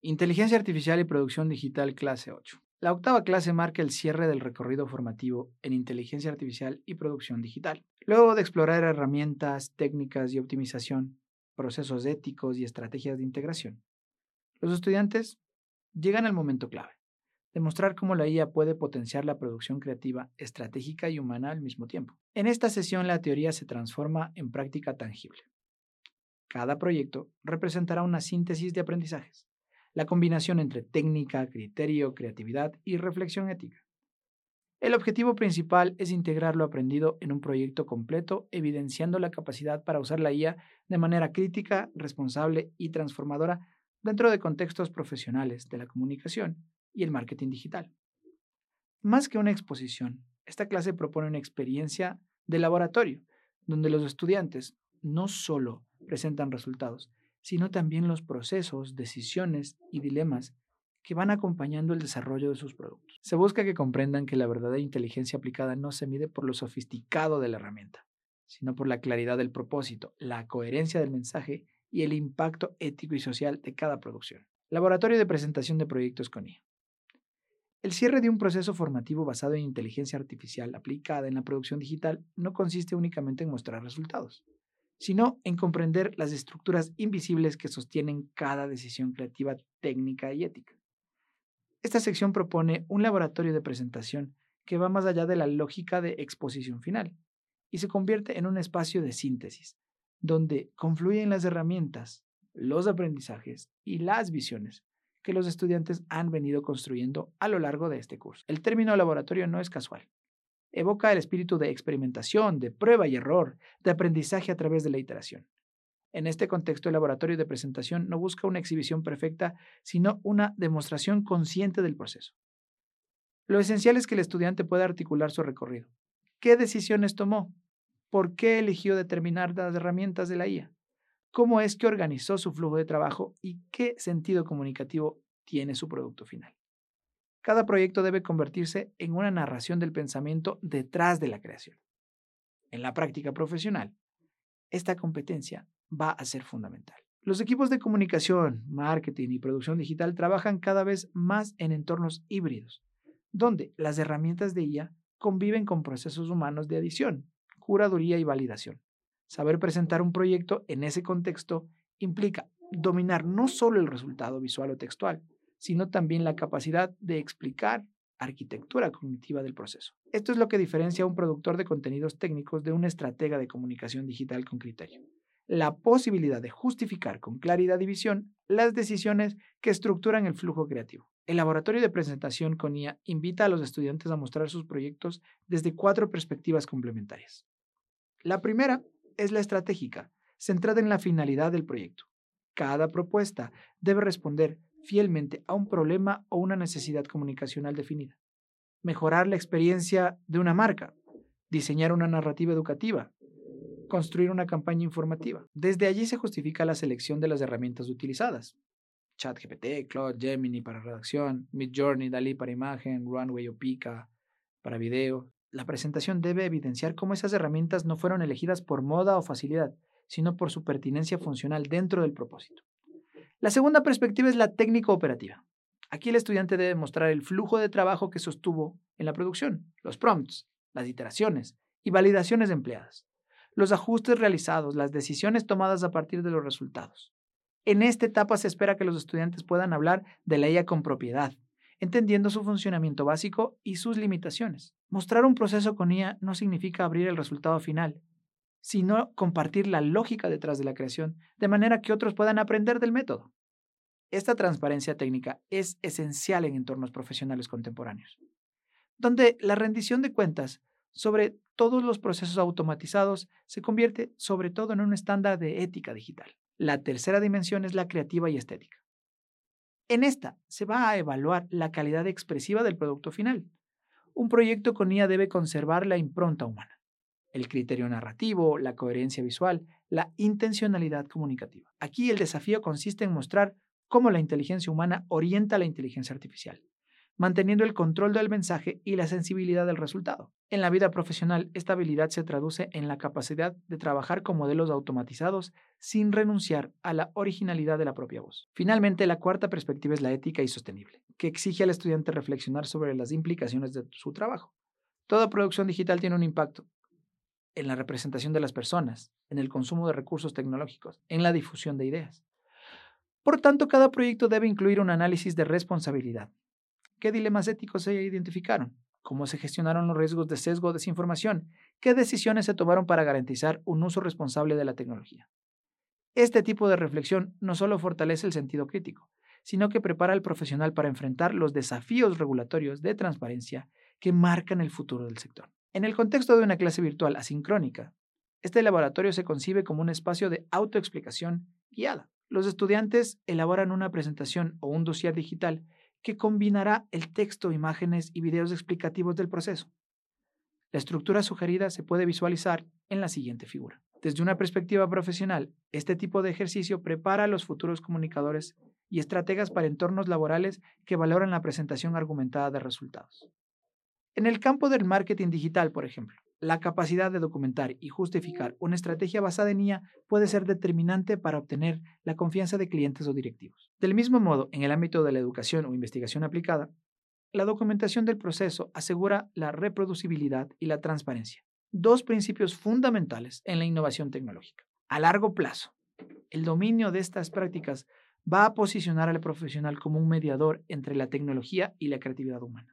Inteligencia Artificial y Producción Digital clase 8. La octava clase marca el cierre del recorrido formativo en Inteligencia Artificial y Producción Digital. Luego de explorar herramientas, técnicas y optimización, procesos éticos y estrategias de integración, los estudiantes llegan al momento clave: demostrar cómo la IA puede potenciar la producción creativa, estratégica y humana al mismo tiempo. En esta sesión la teoría se transforma en práctica tangible. Cada proyecto representará una síntesis de aprendizajes, la combinación entre técnica, criterio, creatividad y reflexión ética. El objetivo principal es integrar lo aprendido en un proyecto completo, evidenciando la capacidad para usar la IA de manera crítica, responsable y transformadora dentro de contextos profesionales de la comunicación y el marketing digital. Más que una exposición, esta clase propone una experiencia de laboratorio, donde los estudiantes no solo presentan resultados, sino también los procesos, decisiones y dilemas que van acompañando el desarrollo de sus productos. Se busca que comprendan que la verdadera inteligencia aplicada no se mide por lo sofisticado de la herramienta, sino por la claridad del propósito, la coherencia del mensaje y el impacto ético y social de cada producción. Laboratorio de presentación de proyectos con IA. El cierre de un proceso formativo basado en inteligencia artificial aplicada en la producción digital no consiste únicamente en mostrar resultados, sino en comprender las estructuras invisibles que sostienen cada decisión creativa, técnica y ética. Esta sección propone un laboratorio de presentación que va más allá de la lógica de exposición final y se convierte en un espacio de síntesis, donde confluyen las herramientas, los aprendizajes y las visiones que los estudiantes han venido construyendo a lo largo de este curso. El término laboratorio no es casual. Evoca el espíritu de experimentación, de prueba y error, de aprendizaje a través de la iteración. En este contexto, el laboratorio de presentación no busca una exhibición perfecta, sino una demostración consciente del proceso. Lo esencial es que el estudiante pueda articular su recorrido. ¿Qué decisiones tomó? ¿Por qué eligió determinadas herramientas de la IA? ¿Cómo es que organizó su flujo de trabajo y qué sentido comunicativo tiene su producto final? Cada proyecto debe convertirse en una narración del pensamiento detrás de la creación. En la práctica profesional, esta competencia va a ser fundamental. Los equipos de comunicación, marketing y producción digital trabajan cada vez más en entornos híbridos, donde las herramientas de IA conviven con procesos humanos de adición, curaduría y validación. Saber presentar un proyecto en ese contexto implica dominar no solo el resultado visual o textual, sino también la capacidad de explicar arquitectura cognitiva del proceso. Esto es lo que diferencia a un productor de contenidos técnicos de un estratega de comunicación digital con criterio: la posibilidad de justificar con claridad y visión las decisiones que estructuran el flujo creativo. El laboratorio de presentación con IA invita a los estudiantes a mostrar sus proyectos desde 4 perspectivas complementarias. La primera es la estratégica, centrada en la finalidad del proyecto. Cada propuesta debe responder fielmente a un problema o una necesidad comunicacional definida. Mejorar la experiencia de una marca, diseñar una narrativa educativa, construir una campaña informativa. Desde allí se justifica la selección de las herramientas utilizadas: ChatGPT, Claude, Gemini para redacción, Midjourney, Dalí para imagen, Runway o Pika para video. La presentación debe evidenciar cómo esas herramientas no fueron elegidas por moda o facilidad, sino por su pertinencia funcional dentro del propósito. La segunda perspectiva es la técnico operativa. Aquí el estudiante debe mostrar el flujo de trabajo que sostuvo en la producción, los prompts, las iteraciones y validaciones empleadas, los ajustes realizados, las decisiones tomadas a partir de los resultados. En esta etapa se espera que los estudiantes puedan hablar de la IA con propiedad, entendiendo su funcionamiento básico y sus limitaciones. Mostrar un proceso con IA no significa abrir el resultado final, sino compartir la lógica detrás de la creación, de manera que otros puedan aprender del método. Esta transparencia técnica es esencial en entornos profesionales contemporáneos, donde la rendición de cuentas sobre todos los procesos automatizados se convierte sobre todo en un estándar de ética digital. La tercera dimensión es la creativa y estética. En esta se va a evaluar la calidad expresiva del producto final. Un proyecto con IA debe conservar la impronta humana, el criterio narrativo, la coherencia visual, la intencionalidad comunicativa. Aquí el desafío consiste en mostrar cómo la inteligencia humana orienta la inteligencia artificial, manteniendo el control del mensaje y la sensibilidad del resultado. En la vida profesional, esta habilidad se traduce en la capacidad de trabajar con modelos automatizados sin renunciar a la originalidad de la propia voz. Finalmente, la cuarta perspectiva es la ética y sostenible, que exige al estudiante reflexionar sobre las implicaciones de su trabajo. Toda producción digital tiene un impacto en la representación de las personas, en el consumo de recursos tecnológicos, en la difusión de ideas. Por tanto, cada proyecto debe incluir un análisis de responsabilidad. ¿Qué dilemas éticos se identificaron? ¿Cómo se gestionaron los riesgos de sesgo o desinformación? ¿Qué decisiones se tomaron para garantizar un uso responsable de la tecnología? Este tipo de reflexión no solo fortalece el sentido crítico, sino que prepara al profesional para enfrentar los desafíos regulatorios de transparencia que marcan el futuro del sector. En el contexto de una clase virtual asincrónica, este laboratorio se concibe como un espacio de autoexplicación guiada. Los estudiantes elaboran una presentación o un dossier digital que combinará el texto, imágenes y videos explicativos del proceso. La estructura sugerida se puede visualizar en la siguiente figura. Desde una perspectiva profesional, este tipo de ejercicio prepara a los futuros comunicadores y estrategas para entornos laborales que valoran la presentación argumentada de resultados. En el campo del marketing digital, por ejemplo, la capacidad de documentar y justificar una estrategia basada en IA puede ser determinante para obtener la confianza de clientes o directivos. Del mismo modo, en el ámbito de la educación o investigación aplicada, la documentación del proceso asegura la reproducibilidad y la transparencia, dos principios fundamentales en la innovación tecnológica. A largo plazo, el dominio de estas prácticas va a posicionar al profesional como un mediador entre la tecnología y la creatividad humana.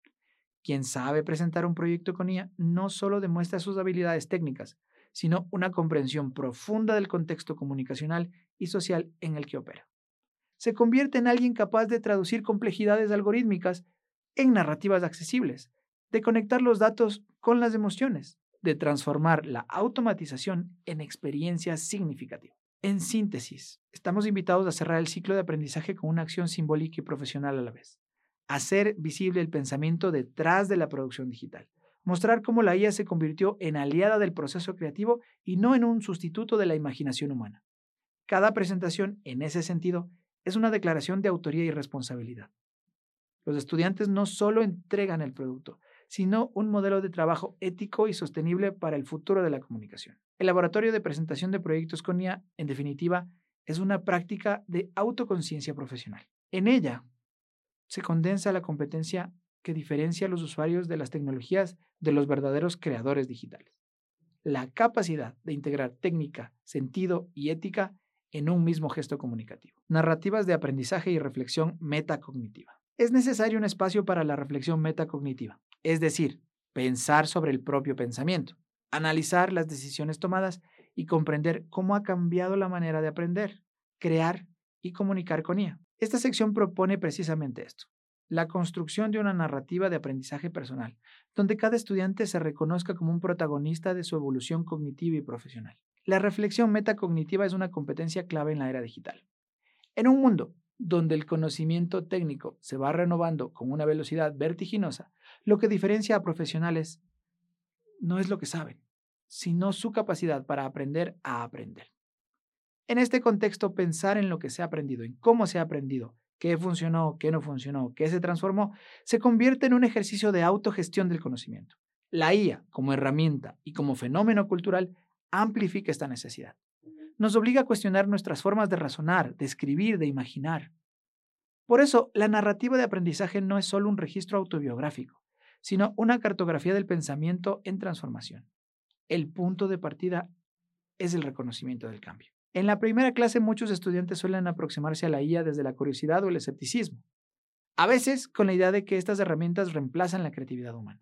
Quien sabe presentar un proyecto con IA no solo demuestra sus habilidades técnicas, sino una comprensión profunda del contexto comunicacional y social en el que opera. Se convierte en alguien capaz de traducir complejidades algorítmicas en narrativas accesibles, de conectar los datos con las emociones, de transformar la automatización en experiencias significativas. En síntesis, estamos invitados a cerrar el ciclo de aprendizaje con una acción simbólica y profesional a la vez. Hacer visible el pensamiento detrás de la producción digital. Mostrar cómo la IA se convirtió en aliada del proceso creativo y no en un sustituto de la imaginación humana. Cada presentación, en ese sentido, es una declaración de autoría y responsabilidad. Los estudiantes no solo entregan el producto, sino un modelo de trabajo ético y sostenible para el futuro de la comunicación. El laboratorio de presentación de proyectos con IA, en definitiva, es una práctica de autoconciencia profesional. En ella se condensa la competencia que diferencia a los usuarios de las tecnologías de los verdaderos creadores digitales. La capacidad de integrar técnica, sentido y ética en un mismo gesto comunicativo. Narrativas de aprendizaje y reflexión metacognitiva. Es necesario un espacio para la reflexión metacognitiva, es decir, pensar sobre el propio pensamiento, analizar las decisiones tomadas y comprender cómo ha cambiado la manera de aprender, crear y comunicar con IA. Esta sección propone precisamente esto, la construcción de una narrativa de aprendizaje personal, donde cada estudiante se reconozca como un protagonista de su evolución cognitiva y profesional. La reflexión metacognitiva es una competencia clave en la era digital. En un mundo donde el conocimiento técnico se va renovando con una velocidad vertiginosa, lo que diferencia a profesionales no es lo que saben, sino su capacidad para aprender a aprender. En este contexto, pensar en lo que se ha aprendido, en cómo se ha aprendido, qué funcionó, qué no funcionó, qué se transformó, se convierte en un ejercicio de autogestión del conocimiento. La IA, como herramienta y como fenómeno cultural, amplifica esta necesidad. Nos obliga a cuestionar nuestras formas de razonar, de escribir, de imaginar. Por eso, la narrativa de aprendizaje no es solo un registro autobiográfico, sino una cartografía del pensamiento en transformación. El punto de partida es el reconocimiento del cambio. En la primera clase, muchos estudiantes suelen aproximarse a la IA desde la curiosidad o el escepticismo, a veces con la idea de que estas herramientas reemplazan la creatividad humana.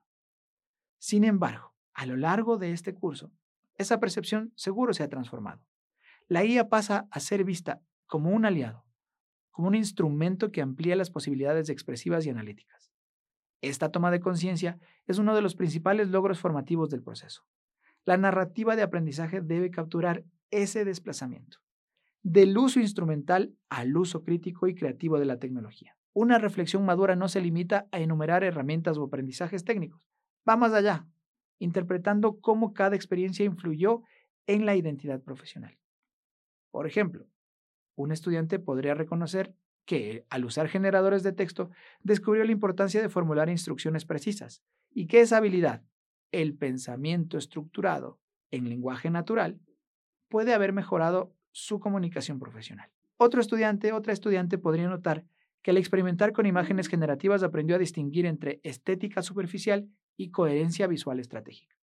Sin embargo, a lo largo de este curso, esa percepción seguro se ha transformado. La IA pasa a ser vista como un aliado, como un instrumento que amplía las posibilidades expresivas y analíticas. Esta toma de conciencia es uno de los principales logros formativos del proceso. La narrativa de aprendizaje debe capturar ese desplazamiento, del uso instrumental al uso crítico y creativo de la tecnología. Una reflexión madura no se limita a enumerar herramientas o aprendizajes técnicos, va más allá, interpretando cómo cada experiencia influyó en la identidad profesional. Por ejemplo, un estudiante podría reconocer que, al usar generadores de texto, descubrió la importancia de formular instrucciones precisas y que esa habilidad, el pensamiento estructurado en lenguaje natural, puede haber mejorado su comunicación profesional. Otra estudiante podría notar que al experimentar con imágenes generativas aprendió a distinguir entre estética superficial y coherencia visual estratégica.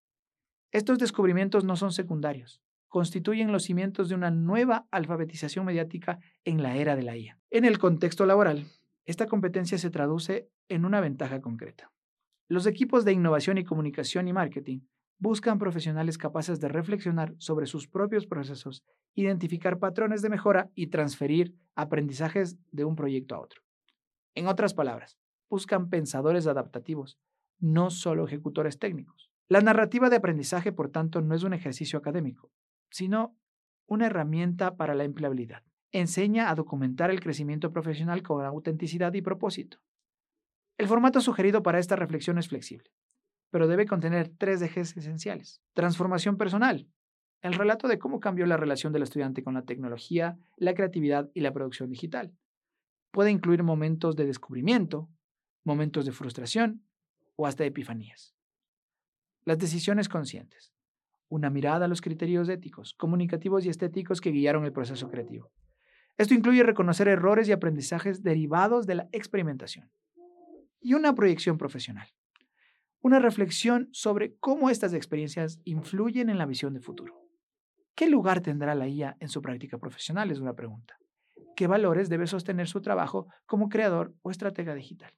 Estos descubrimientos no son secundarios, constituyen los cimientos de una nueva alfabetización mediática en la era de la IA. En el contexto laboral, esta competencia se traduce en una ventaja concreta. Los equipos de innovación y comunicación y marketing buscan profesionales capaces de reflexionar sobre sus propios procesos, identificar patrones de mejora y transferir aprendizajes de un proyecto a otro. En otras palabras, buscan pensadores adaptativos, no solo ejecutores técnicos. La narrativa de aprendizaje, por tanto, no es un ejercicio académico, sino una herramienta para la empleabilidad. Enseña a documentar el crecimiento profesional con autenticidad y propósito. El formato sugerido para esta reflexión es flexible, pero debe contener 3 ejes esenciales. Transformación personal. El relato de cómo cambió la relación del estudiante con la tecnología, la creatividad y la producción digital. Puede incluir momentos de descubrimiento, momentos de frustración o hasta epifanías. Las decisiones conscientes. Una mirada a los criterios éticos, comunicativos y estéticos que guiaron el proceso creativo. Esto incluye reconocer errores y aprendizajes derivados de la experimentación. Y una proyección profesional. Una reflexión sobre cómo estas experiencias influyen en la visión de futuro. ¿Qué lugar tendrá la IA en su práctica profesional? Es una pregunta. ¿Qué valores debe sostener su trabajo como creador o estratega digital?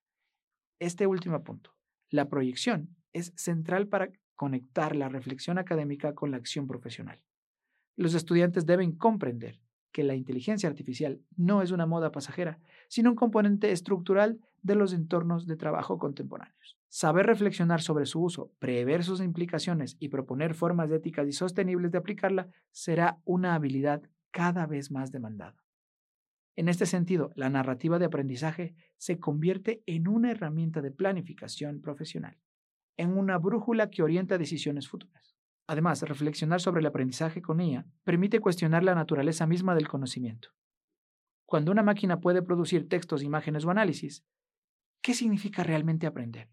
Este último punto, la proyección, es central para conectar la reflexión académica con la acción profesional. Los estudiantes deben comprender que la inteligencia artificial no es una moda pasajera, sino un componente estructural de los entornos de trabajo contemporáneos. Saber reflexionar sobre su uso, prever sus implicaciones y proponer formas éticas y sostenibles de aplicarla será una habilidad cada vez más demandada. En este sentido, la narrativa de aprendizaje se convierte en una herramienta de planificación profesional, en una brújula que orienta decisiones futuras. Además, reflexionar sobre el aprendizaje con IA permite cuestionar la naturaleza misma del conocimiento. Cuando una máquina puede producir textos, imágenes o análisis, ¿qué significa realmente aprender?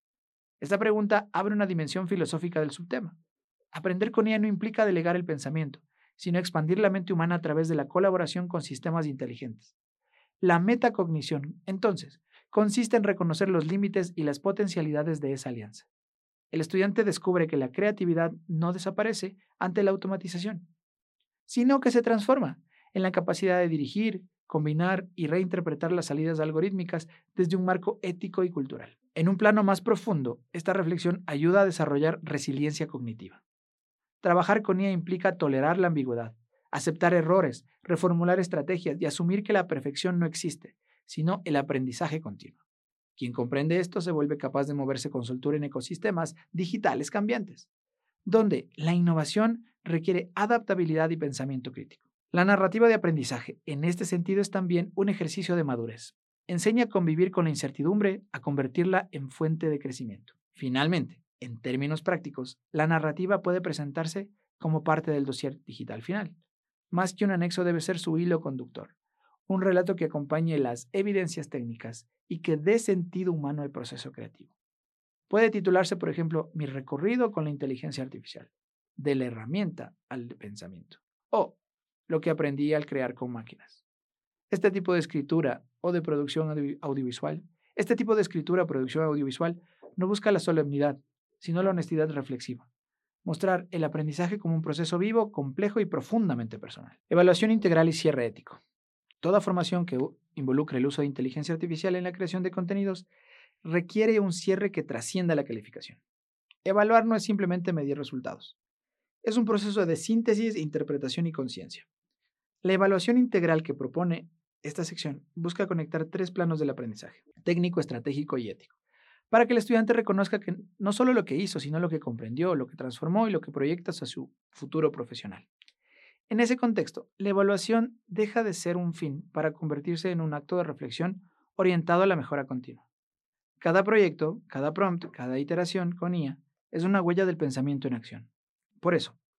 Esta pregunta abre una dimensión filosófica del subtema. Aprender con IA no implica delegar el pensamiento, sino expandir la mente humana a través de la colaboración con sistemas inteligentes. La metacognición, entonces, consiste en reconocer los límites y las potencialidades de esa alianza. El estudiante descubre que la creatividad no desaparece ante la automatización, sino que se transforma en la capacidad de dirigir, combinar y reinterpretar las salidas algorítmicas desde un marco ético y cultural. En un plano más profundo, esta reflexión ayuda a desarrollar resiliencia cognitiva. Trabajar con IA implica tolerar la ambigüedad, aceptar errores, reformular estrategias y asumir que la perfección no existe, sino el aprendizaje continuo. Quien comprende esto se vuelve capaz de moverse con soltura en ecosistemas digitales cambiantes, donde la innovación requiere adaptabilidad y pensamiento crítico. La narrativa de aprendizaje, en este sentido, es también un ejercicio de madurez. Enseña a convivir con la incertidumbre, a convertirla en fuente de crecimiento. Finalmente, en términos prácticos, la narrativa puede presentarse como parte del dossier digital final. Más que un anexo debe ser su hilo conductor, un relato que acompañe las evidencias técnicas y que dé sentido humano al proceso creativo. Puede titularse, por ejemplo, Mi recorrido con la inteligencia artificial, de la herramienta al pensamiento, o Lo que aprendí al crear con máquinas. Este tipo de escritura o de producción audiovisual, producción audiovisual, no busca la solemnidad, sino la honestidad reflexiva. Mostrar el aprendizaje como un proceso vivo, complejo y profundamente personal. Evaluación integral y cierre ético. Toda formación que involucre el uso de inteligencia artificial en la creación de contenidos requiere un cierre que trascienda la calificación. Evaluar no es simplemente medir resultados. Es un proceso de síntesis, interpretación y conciencia. La evaluación integral que propone esta sección busca conectar 3 planos del aprendizaje: técnico, estratégico y ético, para que el estudiante reconozca que no solo lo que hizo, sino lo que comprendió, lo que transformó y lo que proyecta hacia su futuro profesional. En ese contexto, la evaluación deja de ser un fin para convertirse en un acto de reflexión orientado a la mejora continua. Cada proyecto, cada prompt, cada iteración con IA es una huella del pensamiento en acción. Por eso,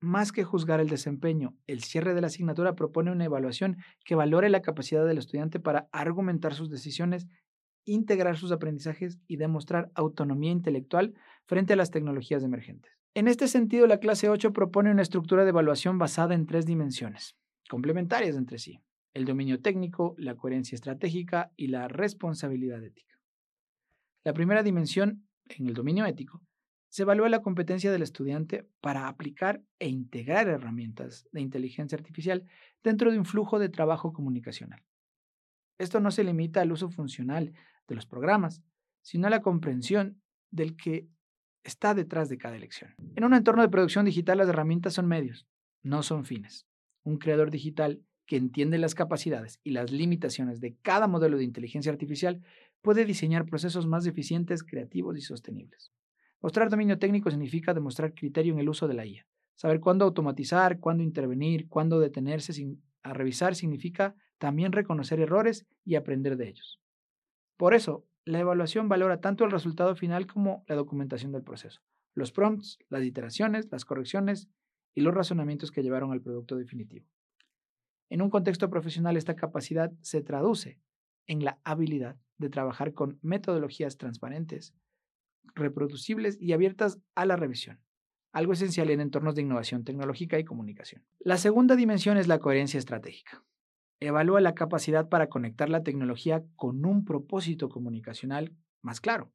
más que juzgar el desempeño, el cierre de la asignatura propone una evaluación que valore la capacidad del estudiante para argumentar sus decisiones, integrar sus aprendizajes y demostrar autonomía intelectual frente a las tecnologías emergentes. En este sentido, la clase 8 propone una estructura de evaluación basada en 3 dimensiones, complementarias entre sí: el dominio técnico, la coherencia estratégica y la responsabilidad ética. La primera dimensión, en el dominio ético, se evalúa la competencia del estudiante para aplicar e integrar herramientas de inteligencia artificial dentro de un flujo de trabajo comunicacional. Esto no se limita al uso funcional de los programas, sino a la comprensión del que está detrás de cada elección. En un entorno de producción digital, las herramientas son medios, no son fines. Un creador digital que entiende las capacidades y las limitaciones de cada modelo de inteligencia artificial puede diseñar procesos más eficientes, creativos y sostenibles. Mostrar dominio técnico significa demostrar criterio en el uso de la IA. Saber cuándo automatizar, cuándo intervenir, cuándo detenerse a revisar significa también reconocer errores y aprender de ellos. Por eso, la evaluación valora tanto el resultado final como la documentación del proceso, los prompts, las iteraciones, las correcciones y los razonamientos que llevaron al producto definitivo. En un contexto profesional, esta capacidad se traduce en la habilidad de trabajar con metodologías transparentes, reproducibles y abiertas a la revisión, algo esencial en entornos de innovación tecnológica y comunicación. La segunda dimensión es la coherencia estratégica. Evalúa la capacidad para conectar la tecnología con un propósito comunicacional más claro.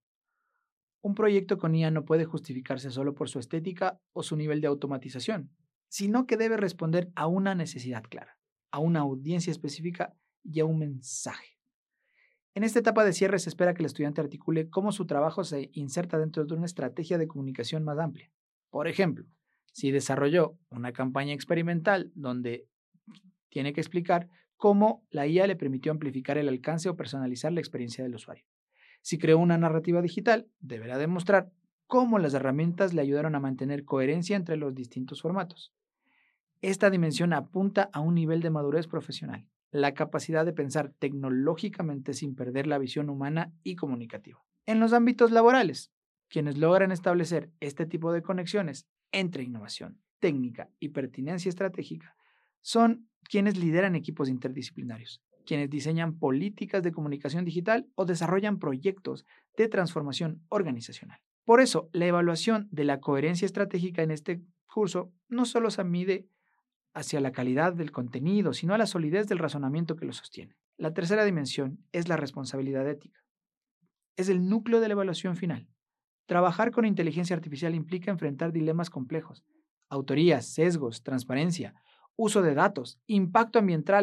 Un proyecto con IA no puede justificarse solo por su estética o su nivel de automatización, sino que debe responder a una necesidad clara, a una audiencia específica y a un mensaje. En esta etapa de cierre se espera que el estudiante articule cómo su trabajo se inserta dentro de una estrategia de comunicación más amplia. Por ejemplo, si desarrolló una campaña experimental donde tiene que explicar cómo la IA le permitió amplificar el alcance o personalizar la experiencia del usuario. Si creó una narrativa digital, deberá demostrar cómo las herramientas le ayudaron a mantener coherencia entre los distintos formatos. Esta dimensión apunta a un nivel de madurez profesional, la capacidad de pensar tecnológicamente sin perder la visión humana y comunicativa. En los ámbitos laborales, quienes logran establecer este tipo de conexiones entre innovación, técnica y pertinencia estratégica son quienes lideran equipos interdisciplinarios, quienes diseñan políticas de comunicación digital o desarrollan proyectos de transformación organizacional. Por eso, la evaluación de la coherencia estratégica en este curso no solo se mide hacia la calidad del contenido, sino a la solidez del razonamiento que lo sostiene. La tercera dimensión es la responsabilidad ética. Es el núcleo de la evaluación final. Trabajar con inteligencia artificial implica enfrentar dilemas complejos: autorías, sesgos, transparencia, uso de datos, impacto ambiental,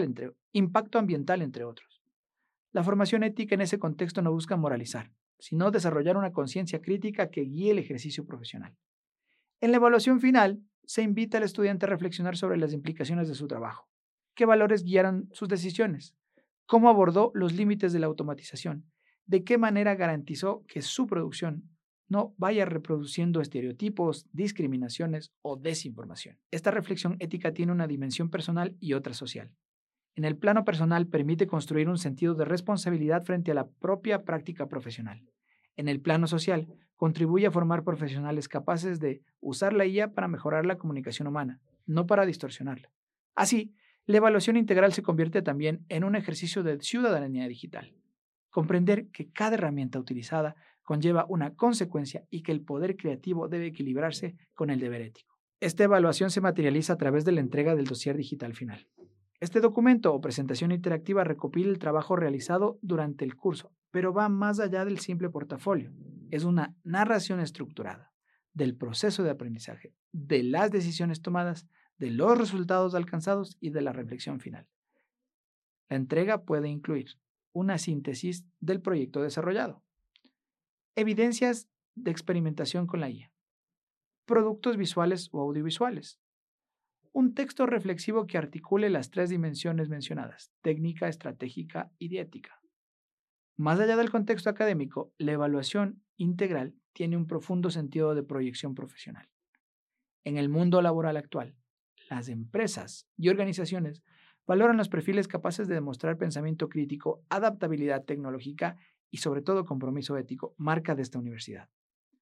entre otros. La formación ética en ese contexto no busca moralizar, sino desarrollar una conciencia crítica que guíe el ejercicio profesional. En la evaluación final, se invita al estudiante a reflexionar sobre las implicaciones de su trabajo. ¿Qué valores guiaron sus decisiones? ¿Cómo abordó los límites de la automatización? ¿De qué manera garantizó que su producción no vaya reproduciendo estereotipos, discriminaciones o desinformación? Esta reflexión ética tiene una dimensión personal y otra social. En el plano personal, permite construir un sentido de responsabilidad frente a la propia práctica profesional. En el plano social, contribuye a formar profesionales capaces de usar la IA para mejorar la comunicación humana, no para distorsionarla. Así, la evaluación integral se convierte también en un ejercicio de ciudadanía digital. Comprender que cada herramienta utilizada conlleva una consecuencia y que el poder creativo debe equilibrarse con el deber ético. Esta evaluación se materializa a través de la entrega del dossier digital final. Este documento o presentación interactiva recopila el trabajo realizado durante el curso, pero va más allá del simple portafolio. Es una narración estructurada del proceso de aprendizaje, de las decisiones tomadas, de los resultados alcanzados y de la reflexión final. La entrega puede incluir una síntesis del proyecto desarrollado, evidencias de experimentación con la IA, productos visuales o audiovisuales, un texto reflexivo que articule las 3 dimensiones mencionadas: técnica, estratégica y de ética. Más allá del contexto académico, la evaluación integral tiene un profundo sentido de proyección profesional. En el mundo laboral actual, las empresas y organizaciones valoran los perfiles capaces de demostrar pensamiento crítico, adaptabilidad tecnológica y sobre todo compromiso ético, marca de esta universidad.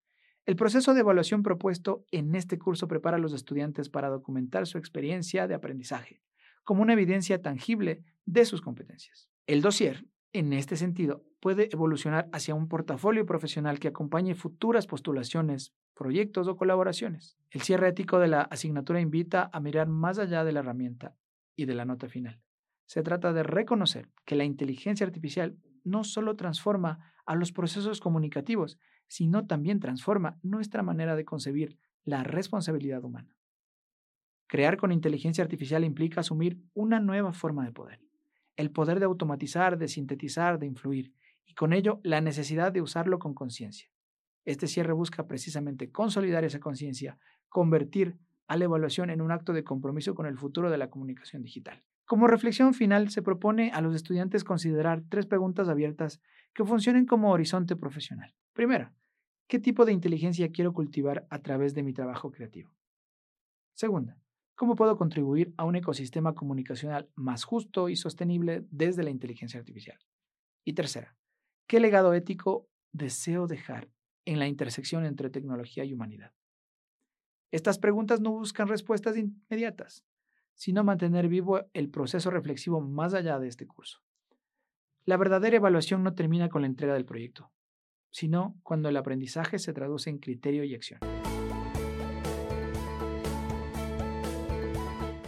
El proceso de evaluación propuesto en este curso prepara a los estudiantes para documentar su experiencia de aprendizaje, como una evidencia tangible de sus competencias. El dossier, en este sentido, puede evolucionar hacia un portafolio profesional que acompañe futuras postulaciones, proyectos o colaboraciones. El cierre ético de la asignatura invita a mirar más allá de la herramienta y de la nota final. Se trata de reconocer que la inteligencia artificial no solo transforma a los procesos comunicativos, sino también transforma nuestra manera de concebir la responsabilidad humana. Crear con inteligencia artificial implica asumir una nueva forma de poder, el poder de automatizar, de sintetizar, de influir, y con ello la necesidad de usarlo con conciencia. Este cierre busca precisamente consolidar esa conciencia, convertir a la evaluación en un acto de compromiso con el futuro de la comunicación digital. Como reflexión final, se propone a los estudiantes considerar 3 preguntas abiertas que funcionen como horizonte profesional. Primera, ¿qué tipo de inteligencia quiero cultivar a través de mi trabajo creativo? Segunda, ¿cómo puedo contribuir a un ecosistema comunicacional más justo y sostenible desde la inteligencia artificial? Y tercera, ¿qué legado ético deseo dejar en la intersección entre tecnología y humanidad? Estas preguntas no buscan respuestas inmediatas, sino mantener vivo el proceso reflexivo más allá de este curso. La verdadera evaluación no termina con la entrega del proyecto, sino cuando el aprendizaje se traduce en criterio y acción.